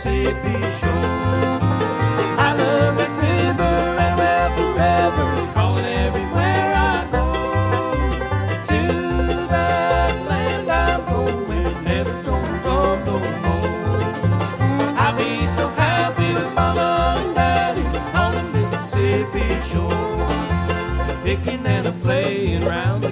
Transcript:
Mississippi shore. I love that river and will forever. It's calling everywhere I go. To that land I'm going, never gonna go no more. I'll be so happy with Mama and Daddy on the Mississippi shore, picking and a playing round